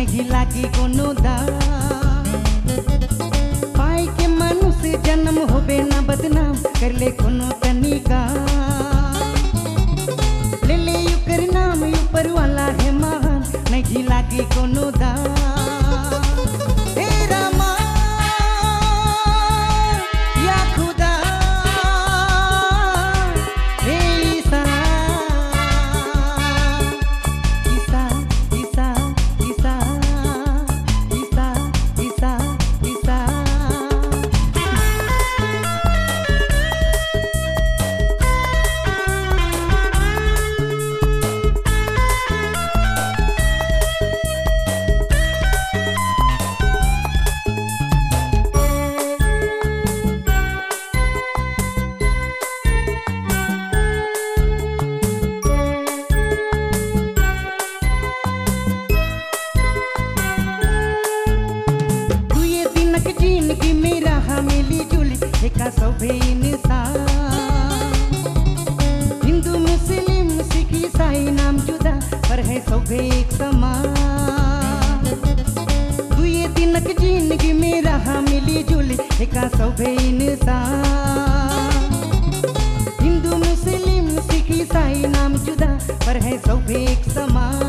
नहीं लागी कोनो दाम। पाई के मनुष्य जन्म होबे ना बदनाम, कर ले कोनो तनिका ले ले यू कर नाम, ऊपर वाला है महान, नहीं लागी कोनो दाम। हे रामा या खुदा, हे ईसा, ईसा ईसा ईसा ईसा ईसा ईसा। जिंदगी मेरा मिली जुली एका सभे इंसान, हिंदू मुस्लिम सिख ईसाई नाम जुदा पर है सभे एक समान। दुए दिनक जिंदगी मेरा मिली जुली एका सभे इंसान, हिंदू मुस्लिम सिख ईसाई नाम जुदा पर है सभे एक समान।